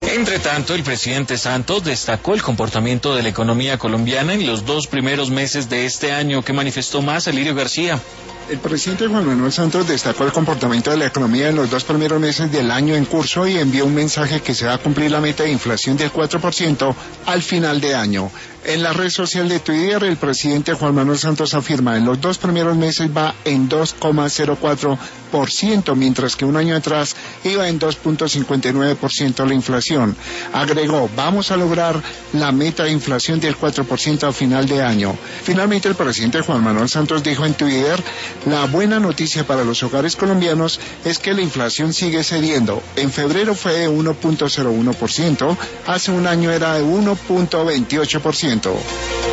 Entre tanto, el presidente Santos destacó el comportamiento de la economía colombiana en los 2 primeros meses de este año. ¿Qué manifestó más Alirio García? El presidente Juan Manuel Santos destacó el comportamiento de la economía en los 2 primeros meses del año en curso y envió un mensaje que se va a cumplir la meta de inflación del 4% al final de año. En la red social de Twitter, el presidente Juan Manuel Santos afirma en los 2 primeros meses va en 2,04%, mientras que un año atrás iba en 2,59% la inflación. Agregó, vamos a lograr la meta de inflación del 4% a final de año. Finalmente, el presidente Juan Manuel Santos dijo en Twitter, la buena noticia para los hogares colombianos es que la inflación sigue cediendo. En febrero fue de 1,01%, hace un año era de 1,28%.